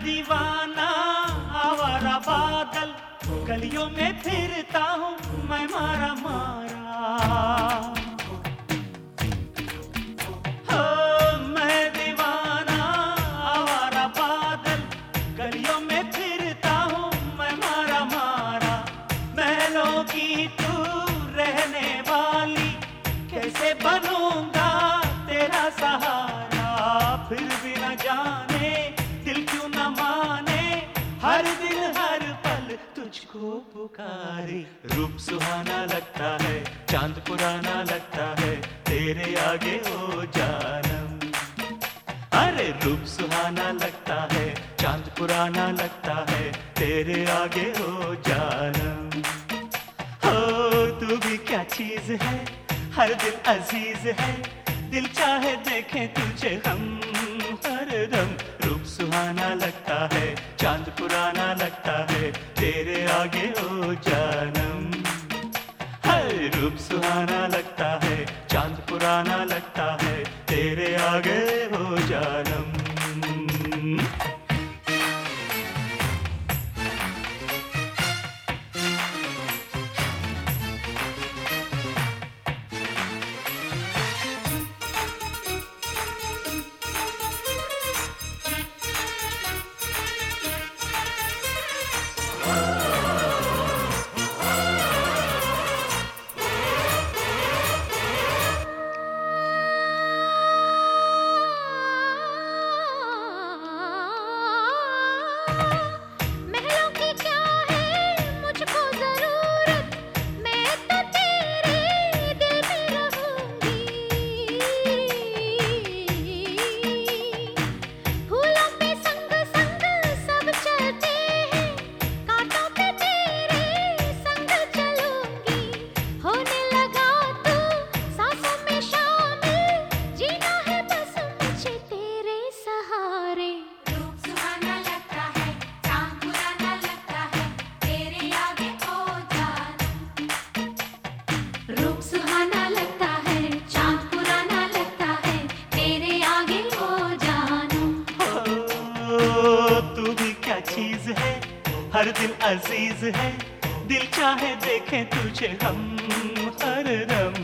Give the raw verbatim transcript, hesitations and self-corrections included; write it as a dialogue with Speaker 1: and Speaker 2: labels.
Speaker 1: दीवाना आवारा बादल, गलियों में फिरता हूँ मैं मारा मारा। हो मैं दीवाना आवारा बादल, गलियों में फिरता हूँ मैं मारा मारा। महलों की तू रहने वाली, कैसे बनूंगा तेरा सहारा। फिर भी न जाने दिल क्यों न माने, हर दिन हर पल तुझको पुकारे। रूप सुहाना लगता है, चांद पुराना लगता है, तेरे आगे ओ जानम। अरे रूप सुहाना लगता है, चांद पुराना लगता है, तेरे आगे ओ जानम। हो तू भी क्या चीज है, हर दिल अजीज है, दिल चाहे देखें तुझे हम हरदम। रूप सुहाना लगता है, चांद पुराना लगता है, तेरे आगे ओ जानम। हर रूप सुहाना लगता है, चांद पुराना लगता है, तेरे आगे ओ जानम।
Speaker 2: रूप सुहाना लगता है, चांद पुराना लगता है, तेरे आगे ओ जानम।
Speaker 1: हो तू भी क्या चीज है, हर दिल अजीज है, दिल चाहे देखें तुझे हम हरदम।